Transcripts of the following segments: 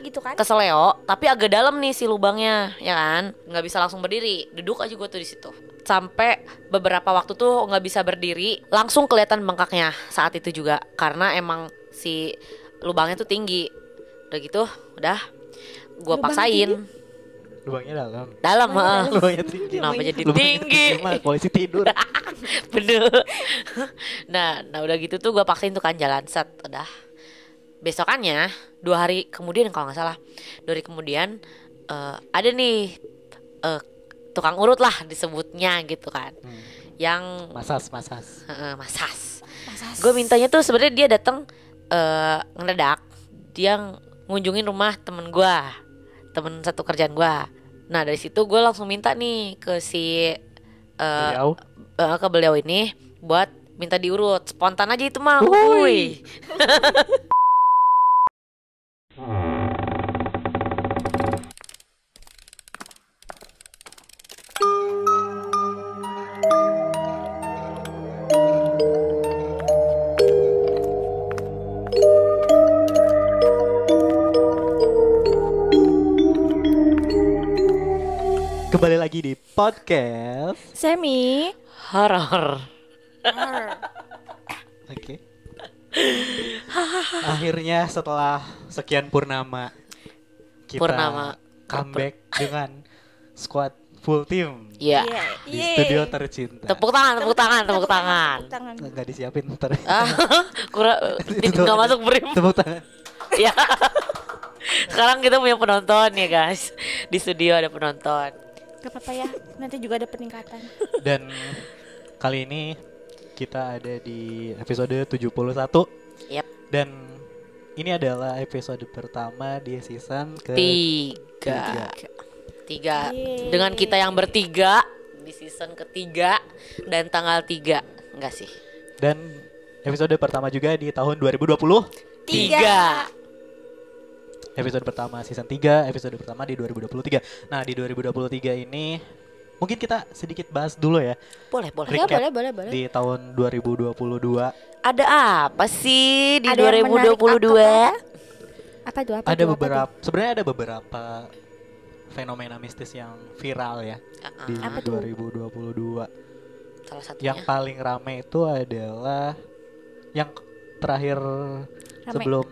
gitu kan? keseleo, tapi agak dalam nih si lubangnya, ya kan? Nggak bisa langsung berdiri, duduk aja gue tuh di situ. Sampai beberapa waktu tuh nggak bisa berdiri, langsung kelihatan bengkaknya saat itu juga, karena emang si lubangnya tuh tinggi. Udah gitu, udah gue Lubang paksain. Lubangnya dalam. Dalam, Lubangnya dalam. Lubangnya tinggi. Kenapa jadi Lubangnya tinggi? Mah polisi tidur. Bener. Nah udah gitu tuh gue paksain tuh kan jalan set, udah. Besokannya 2 hari kemudian kalau nggak salah, 2 hari kemudian ada nih tukang urut lah disebutnya gitu kan, yang Masas. masas. Masa Gue mintanya tuh sebenarnya dia datang ngedadak, dia ngunjungin rumah temen satu kerjaan gue. Nah dari situ gue langsung minta nih ke si Beliau. ke beliau ini buat minta diurut. Spontan aja itu mah. Wuih. Wuih. Kembali lagi di podcast. Semi. Horor. Oke. Akhirnya setelah sekian purnama kita Purnama. comeback dengan squad full team Iya. di studio tercinta. Tepuk tangan. Tepuk tangan. Nggak disiapin ntar. Kurang Itu nggak masuk brim. Tepuk tangan. Ya. Sekarang kita punya penonton ya guys. Di studio ada penonton. Gak apa-apa ya, nanti juga ada peningkatan. Dan kali ini kita ada di episode 71. Yep. Dan ini adalah episode pertama di season ke Tiga. Yeay. Dengan kita yang bertiga di season ketiga dan tanggal 3. Enggak sih. Dan episode pertama juga di tahun 2020. Tiga. Episode pertama season 3, episode pertama di 2023. Nah, di 2023 ini mungkin kita sedikit bahas dulu ya. Boleh. Ya, Recap boleh. di tahun 2022. Ada apa sih di Ada yang menarik 2022? Apa tuh? Ada beberapa, sebenarnya ada beberapa fenomena mistis yang viral ya di Apa tuh? 2022. Salah satunya. Yang paling rame itu adalah yang terakhir Rame. sebelum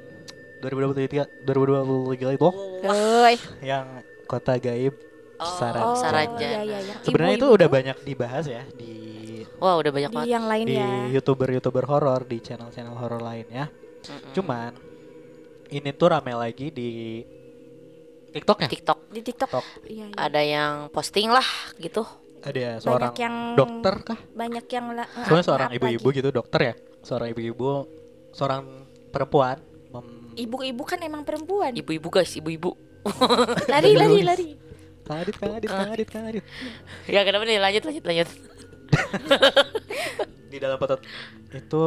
2023 itu Woi. yang kota gaib Saranjana. Saranjana. Iya. Sebenarnya itu Ibu-ibu udah tuh banyak dibahas ya di Wah, udah banyak di banget. yang lain di ya. YouTuber horor, di channel-channel horor lainnya. Cuman ini tuh rame lagi di TikTok ya. TikTok Di TikTok. TikTok. Iya. ada yang posting lah gitu. Ada seorang yang dokter kah? Banyak yang Soalnya seorang apa ibu-ibu lagi? gitu, dokter ya. Seorang ibu-ibu, seorang perempuan Ibu-ibu kan emang perempuan. Ibu-ibu guys, ibu-ibu. Lari. Kang Adit. Ya kenapa nih, lanjut. Di dalam foto itu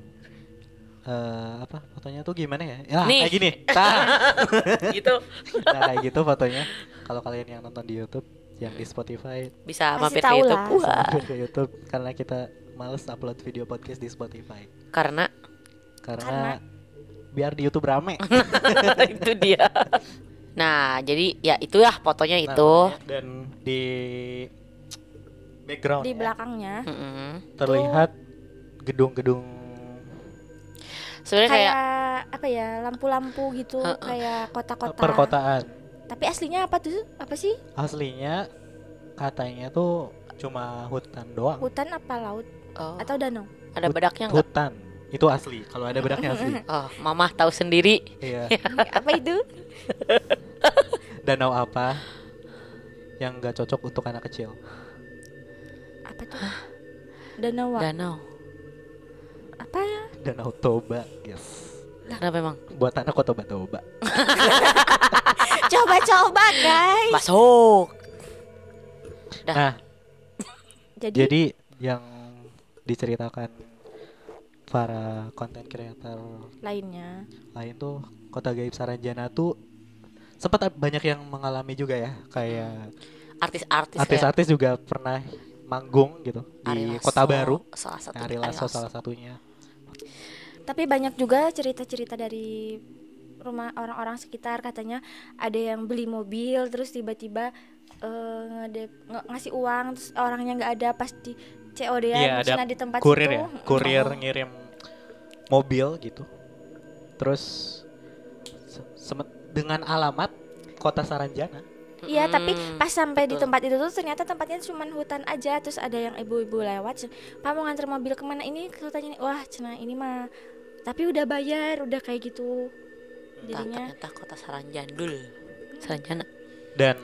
apa fotonya tuh gimana ya? Ya Nih. kayak gini. Nah, Gitu. nah kayak gitu fotonya. Kalau kalian yang nonton di YouTube, yang di Spotify, Bisa Pasti mampir ke tahu YouTube. lah. Wah. mampir ke YouTube karena kita males upload video podcast di Spotify. Karena Karena biar di YouTube rame. itu dia. Nah, jadi ya itu ya fotonya Nah, itu. fotonya. Dan di background Di belakangnya terlihat gedung-gedung Sebenarnya kayak kayak apa ya, lampu-lampu gitu, kayak kota-kota. perkotaan. Tapi aslinya apa tuh? Apa sih? Aslinya katanya tuh cuma hutan doang. Hutan apa laut oh, atau danau? ada bedaknya enggak? Hutan itu asli. Kalau ada bedaknya asli. Oh, mama tahu sendiri. Iya. Apa itu? Danau apa yang nggak cocok untuk anak kecil? Apa tuh? Danau. Danau. Apa ya? Danau Toba, yes. Kenapa emang? Buat anak kok Toba-Toba. Coba guys. Masuk. Dah. Nah, Jadi jadi yang diceritakan para konten kreator lainnya. lain tuh kota gaib Saranjana tuh sempat banyak yang mengalami juga ya, kayak Artis-artis kayak artis-artis juga pernah manggung gitu Ari di Lasso, Kota Baru. salah satu Ari Lasso salah satunya. Tapi banyak juga cerita-cerita dari rumah orang-orang sekitar, katanya ada yang beli mobil terus tiba-tiba ngasih uang terus orangnya nggak ada pas di COD-an. Iya, ada Nah di tempat kurir situ ya, kurir ngirim mobil gitu. Terus dengan alamat Kota Saranjana. Iya, tapi pas sampai di betul. tempat itu tuh ternyata tempatnya cuma hutan aja. Terus ada yang ibu-ibu lewat, Pak mau nganter mobil kemana ini? Katanya, wah cenah ini mah, tapi udah bayar, udah kayak gitu. Jadinya Ternyata Kota Saranjandul, Saranjana. Dan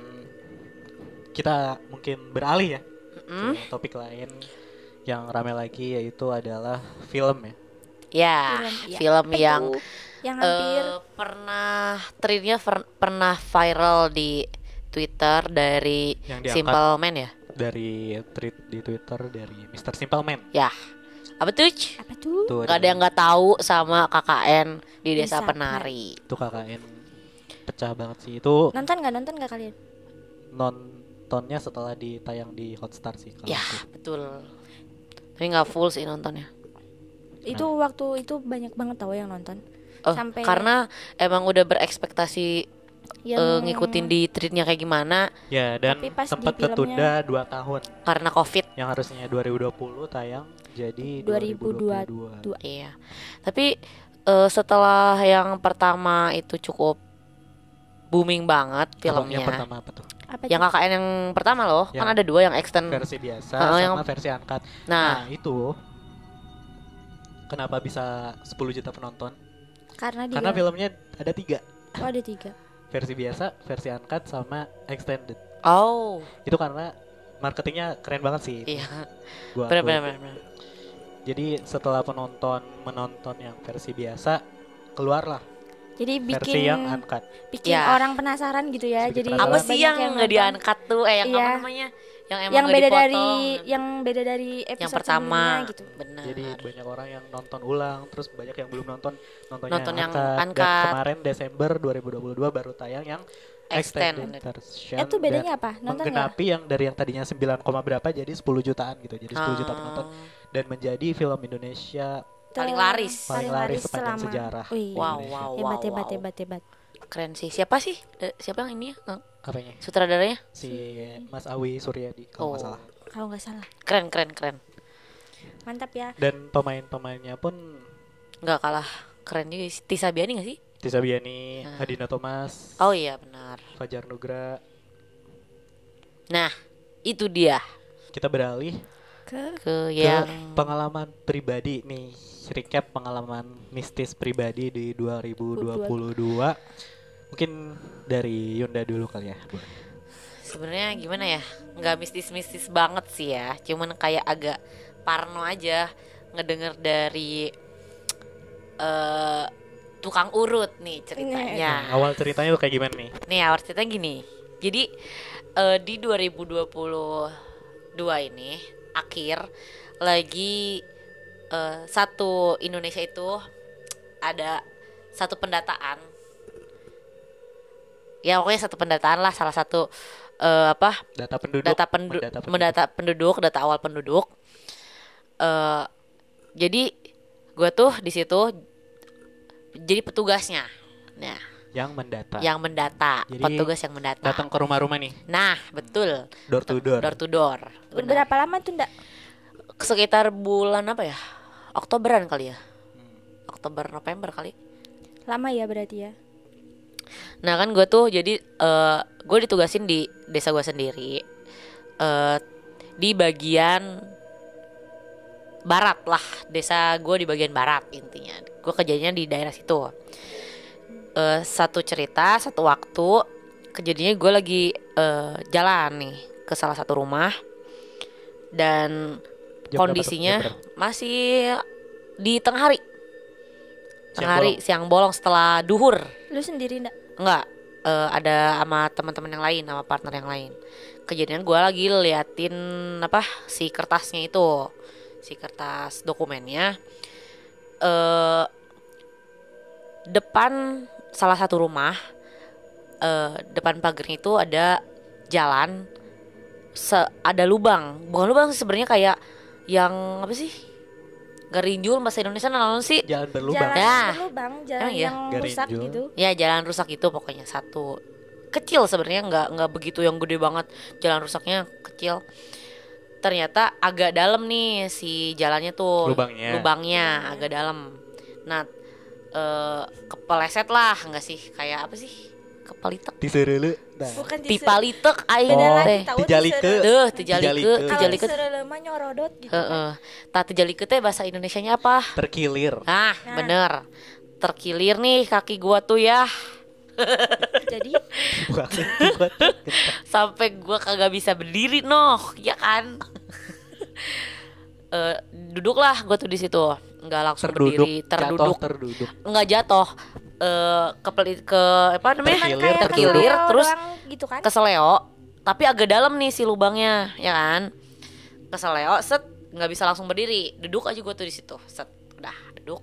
kita mungkin beralih ya Mm-mm. ke topik lain yang rame lagi, yaitu adalah film ya. Ya, ya. film Apa yang itu? Yang hampir pernah trendnya pernah viral di Twitter dari Yang diangkat. Simple Man ya. Dari tweet di Twitter dari Mr. Simple Man. Ya, apa tuh? apa tuh? Tuh Gak ada yang nggak tahu sama KKN di Desa Desa Penari. Itu KKN pecah banget sih. Itu Nonton nggak kalian? nontonnya setelah ditayang di Hotstar sih kalau Ya, aku. betul. Tapi nggak full sih nontonnya. Itu waktu itu banyak banget tahu yang nonton. Oh, Sampai karena emang udah berekspektasi yang ngikutin di treatnya kayak gimana Ya, dan Tapi pas di sempat filmnya- ketunda 2 tahun. karena COVID. Yang harusnya 2020 tayang jadi 2022. 2022. Iya. Tapi setelah yang pertama itu cukup booming banget filmnya. Yang pertama apa tuh? apa Yang tuh? KKN yang pertama loh, Yang kan ada 2 yang extend. Versi biasa Oh, sama yang- versi uncut. Nah, Itu kenapa bisa 10 juta penonton? Karena dia Karena filmnya ada 3. oh ada 3. Versi biasa, versi uncut, sama extended. oh, Itu karena marketingnya keren banget sih. iya. Gua Bener, akui. bener, bener. Jadi setelah penonton menonton yang versi biasa, keluarlah Jadi versi yang bikin uncut. Ya. orang penasaran gitu ya. Bikin Jadi penasaran. Apa banyak sih yang nggak nonton. diangkat tuh? Yang apa Iya. namanya? Yang emang yang nggak beda dipotong. dari episode yang pertama. sebelumnya gitu. Benar. Jadi banyak orang yang nonton ulang, terus banyak yang belum nontonnya Nonton yang uncut. Dan uncut. kemarin Desember 2022 baru tayang yang extended Extended. version. Itu bedanya dan apa? Nonton nggak? menggenapi yang dari yang tadinya 9, berapa jadi 10 jutaan gitu. Jadi 10 juta penonton dan menjadi film Indonesia Paling laris. paling laris sepanjang selama- sejarah. Wih, Wow, Indonesia. wow, hebat wow, hebat wow. hebat hebat. Keren sih. Siapa sih? Siapa yang ini ya? Apanya? Sutradaranya? Si Mas Awi Suryadi kalau nggak Oh. salah. Kalau nggak salah. Keren, keren, keren. Mantap ya. Dan pemain-pemainnya pun Nggak kalah keren juga sih. Tisa Biani nggak sih? Tisa Biani, Ah. Hadina Thomas, Oh iya benar. Fajar Nugra. Nah, itu dia Ke Kita beralih ke ke yang pengalaman pribadi nih, recap pengalaman mistis pribadi di 2022. Mungkin dari Yunda dulu kali ya. Boleh. sebenarnya gimana ya? Nggak mistis-mistis banget sih ya. Cuman kayak agak parno aja ngedenger dari tukang urut nih ceritanya. Nah, awal ceritanya tuh kayak gimana nih? Nih awal ceritanya gini. Jadi di 2022 ini akhir lagi satu Indonesia itu ada satu pendataan. Ya pokoknya satu pendataan lah, salah satu Data penduduk. mendata penduduk, data awal penduduk. Jadi gue tuh di situ jadi petugasnya. Nah, Yang mendata. yang mendata, Jadi, petugas yang mendata. Datang ke rumah-rumah nih, Nah, betul. door to door. Door to door. Benar. Berapa lama tuh ndak? Sekitar bulan apa ya? Oktoberan kali ya. Oktober November kali. Lama ya berarti ya. Nah kan gue tuh jadi gue ditugasin di desa gue sendiri, di bagian barat lah, desa gue di bagian barat intinya. Gue kerjanya di daerah situ. Satu cerita, satu waktu kejadiannya gue lagi jalan nih ke salah satu rumah dan Jam berapa tuh? kondisinya Jam berapa? masih di tengah hari. Tengah Siang hari, bolong. siang bolong setelah duhur. Lu sendiri ndak? Enggak, ada sama teman-teman yang lain, sama partner yang lain. Kejadian gue lagi liatin si kertasnya itu, si kertas dokumennya. Depan salah satu rumah, depan pagarnya itu ada jalan, ada lubang. Bukan lubang sih sebenarnya, kayak yang apa sih? Gerinjul bahasa Indonesia naon sih? Jalan berlubang. Jalan Ya. berlubang, jalan Emang iya? yang rusak Gerinjul. gitu. Ya jalan rusak itu pokoknya satu. Kecil sebenarnya nggak begitu yang gede banget. Jalan rusaknya kecil. Ternyata agak dalam nih si jalannya tuh. Lubangnya. Agak dalam. Nah, kepeleset lah nggak sih? Kayak apa sih? Kepalitek. Disereule. Nah. Bukan Tipalitek aing Beda Oh, lagi teh. tahu tijalike. Tuh, tijalike, Kalau tijalike. disereule mah nyorodot gitu. Heeh. Tah tijalike teh bahasa Indonesianya apa? Terkilir. Nah, bener. Terkilir nih kaki gua tuh ya. Jadi Buat Sampai gua kagak bisa berdiri noh, ya kan? Duduklah gua tuh di situ. Nggak langsung berdiri, Jatuh, terduduk. nggak jatuh. Ke apa namanya? Terkilir, kayak terkilir, keseleo terus doang gitu kan. keseleo, tapi agak dalam nih si lubangnya, ya kan? Keseleo, set, nggak bisa langsung berdiri, duduk aja gue tuh di situ, set, udah duduk.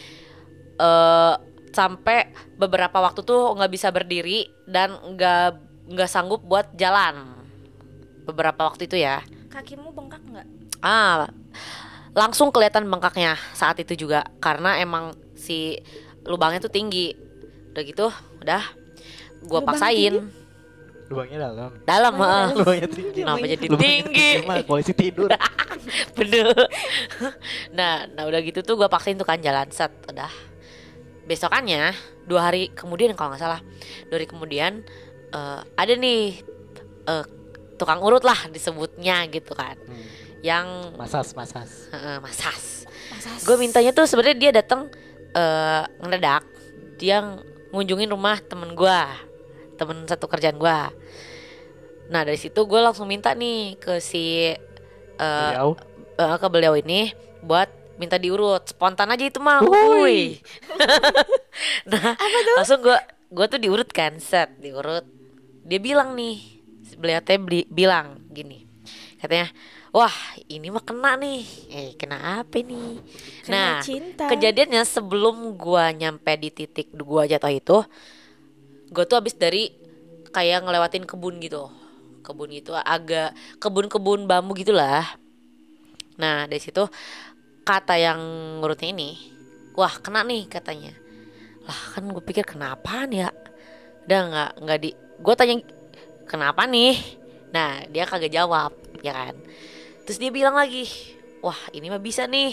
Sampai beberapa waktu tuh nggak bisa berdiri dan nggak sanggup buat jalan. Beberapa waktu itu ya. Kakimu bengkak nggak? Langsung kelihatan bengkaknya saat itu juga karena emang si lubangnya tuh tinggi. Udah gitu, udah gua Lubangnya paksain. Lubangnya dalam. Dalam, heeh. Lubangnya tinggi. Kenapa jadi Lubangnya tinggi? Gimana? Polisi tidur. Bener. Nah udah gitu tuh gua paksain tuh kan jalan set, udah. Besokannya 2 hari kemudian kalau nggak salah, 2 hari kemudian ada nih tukang urut lah disebutnya gitu kan, yang Masas. masas. Gue mintanya tuh sebenarnya dia datang ngedadak, dia ngunjungin rumah temen satu kerjaan gue. Nah dari situ gue langsung minta nih ke si Beliau. ke beliau ini buat minta diurut, spontan aja itu mah. Wuih. Nah langsung gue tuh diurut kan, set diurut. Dia bilang nih, beliau teh bilang gini, katanya, wah ini mah kena nih. Kena apa nih? Kena Nah cinta. kejadiannya sebelum gue nyampe di titik gue jatuh itu, gue tuh abis dari kayak ngelewatin kebun gitu, agak kebun bambu gitulah. Nah dari situ kata yang ngurutnya ini, wah kena nih katanya. Lah kan gue pikir kenapaan ya, udah nggak di, gue tanya kenapa nih. Nah dia kagak jawab, ya kan. Terus dia bilang lagi, wah ini mah bisa nih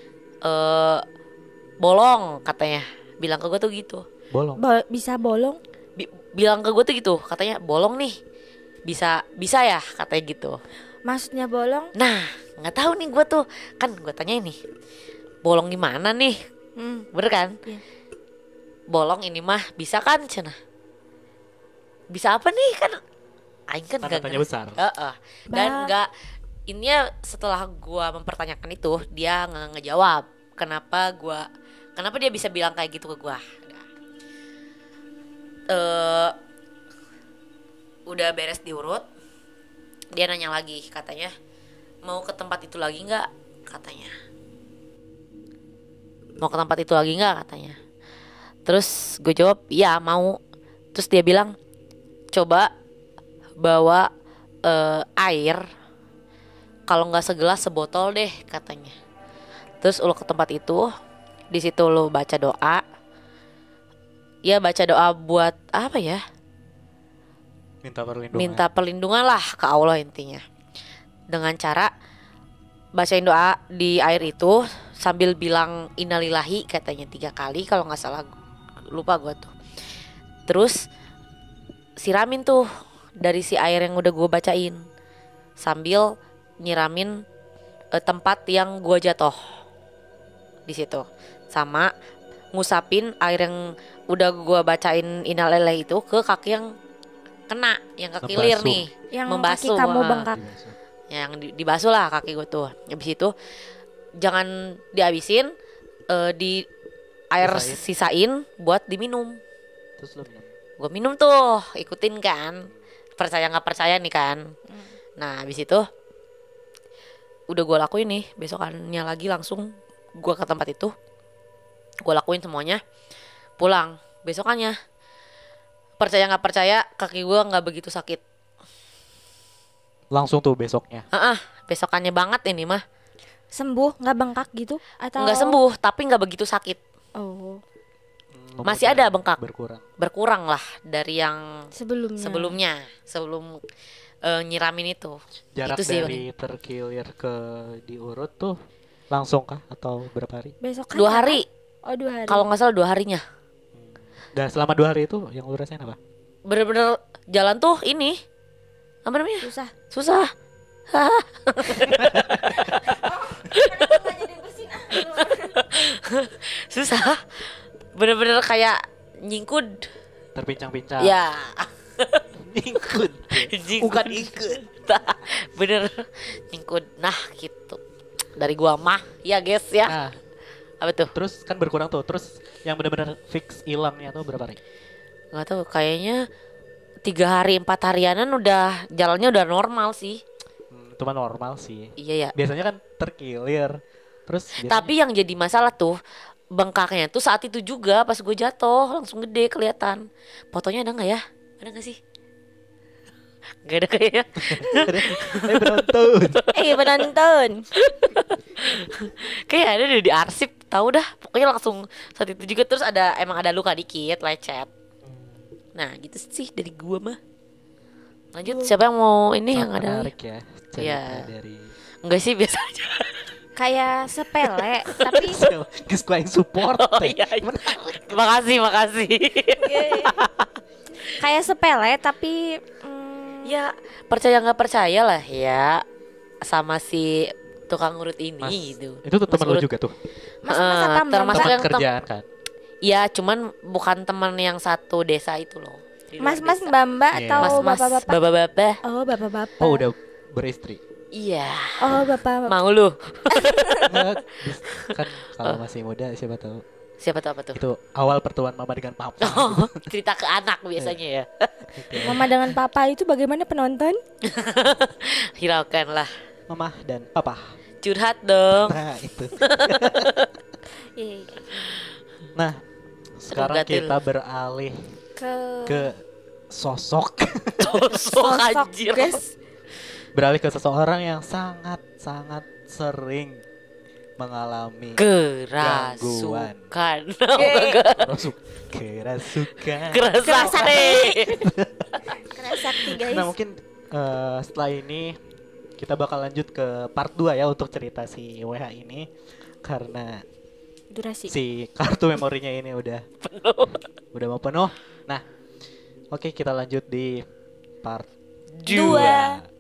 bolong katanya, bilang ke gue tuh gitu. Bolong. Bisa bolong? Bilang ke gue tuh gitu, katanya bolong nih, bisa ya katanya gitu. Maksudnya bolong? Nah nggak tahu nih gue tuh, kan gue tanya ini bolong gimana nih, bener kan? Iya. Bolong ini mah bisa kan cenah, bisa apa nih kan? Aing kan Tanda tanya besar. Dan nggak, ininya setelah gue mempertanyakan itu dia nggak ngejawab kenapa dia bisa bilang kayak gitu ke gue. Udah beres diurut, dia nanya lagi, katanya mau ke tempat itu lagi nggak, katanya mau ke tempat itu lagi nggak, katanya. Terus gue jawab iya mau. Terus dia bilang coba bawa air, kalau nggak segelas sebotol deh, katanya. Terus lo ke tempat itu, di situ lo baca doa. Ya baca doa buat apa ya? Minta perlindungan lah ke Allah intinya. Dengan cara bacain doa di air itu sambil bilang innalillahi katanya 3 kali kalau nggak salah, lupa gue tuh. Terus siramin tuh dari si air yang udah gue bacain, sambil nyiramin tempat yang gue jatuh di situ, sama ngusapin air yang udah gue bacain innalillahi itu ke kaki yang kena, yang kekilir Membasuh. nih, Yang membasuh. kaki kamu bengkak. Yang dibasuh lah kaki gue tuh. Habis itu jangan dihabisin, di air sisain buat diminum. Terus lo minum. Gue minum tuh, ikutin kan, percaya nggak percaya nih kan. Nah habis itu udah gue lakuin nih, besokannya lagi langsung gue ke tempat itu, gue lakuin semuanya, pulang besokannya. Percaya nggak percaya kaki gue nggak begitu sakit. Langsung tuh besoknya. Besokannya banget ini mah. sembuh, nggak bengkak gitu atau Nggak sembuh tapi nggak begitu sakit. Oh, Masih ada bengkak. Berkurang Lah dari yang sebelumnya. sebelum nyiramin itu. jarak Itu sih, dari terkilir ke diurut tuh langsung kah atau berapa hari? Besok kan 2 hari. Oh, 2 hari. Kalau nggak salah 2 harinya. Dan selama 2 hari itu yang lu rasain apa? Bener-bener jalan tuh ini apa namanya? susah. Susah. Susah. Bener-bener kayak nyingkud. Terpincang-pincang. Ya. Nyingkut. Bukan ikut. Bener nyingkud. Nah gitu. Dari gua mah ya guys ya. Nah, Apa tuh? terus kan berkurang tuh. Terus yang benar-benar fix hilangnya tuh berapa hari? Gak tahu kayaknya 3 hari 4 harianan udah jalannya udah normal sih. Itu mah normal sih. Iya ya. Biasanya kan terkilir. Terus biasanya, Tapi yang jadi masalah tuh bengkaknya tuh saat itu juga pas gue jatuh langsung gede kelihatan. Fotonya ada nggak ya? Ada nggak sih? Gak ada kayaknya. penonton. Penonton. Kayak ada deh di arsip. Tahu dah. Pokoknya langsung saat itu juga terus ada emang ada luka dikit, lecet. Nah gitu sih dari gua mah. Lanjut siapa yang mau ini yang Sangat ada? menarik ya cerita Iya. dari Enggak sih biasa aja. Kayak sepele tapi Guys, gue yang support. Oh iya. Makasih. kayak sepele tapi Ya percaya nggak percaya lah ya sama si tukang urut ini Mas, gitu. itu tuh temen Mas lu urut. juga tuh. masa tambah termasuk Teman yang kerjaan kan. Ya cuman bukan teman yang satu desa itu loh. Di luar mas-mas desa. mbak-mbak Iya. atau Mas-mas bapak-bapak? bapak-bapak. Oh, bapak-bapak. Oh, udah beristri. Iya. Oh, bapak. Mau lu? Nggak, kan kalau masih muda siapa tahu. Siapa tuh apa tuh? Itu awal pertemuan mama dengan papa. Oh, cerita ke anak biasanya ya. Mama dengan papa itu bagaimana penonton? Hiraukan lah. Mama dan papa. Curhat dong. Nah, itu. Iya. Nah, sekarang gatil. kita beralih Ke ke sosok. Sosok anjir. guys. Beralih ke seseorang yang sangat sering mengalami Kerasukan. kerasukan. Kerasakti. Kerasakti guys. Nah, mungkin setelah ini kita bakal lanjut ke part 2 ya untuk cerita si WH ini karena Durasi. si kartu memorinya ini udah mau penuh. Nah, oke kita lanjut di part 2.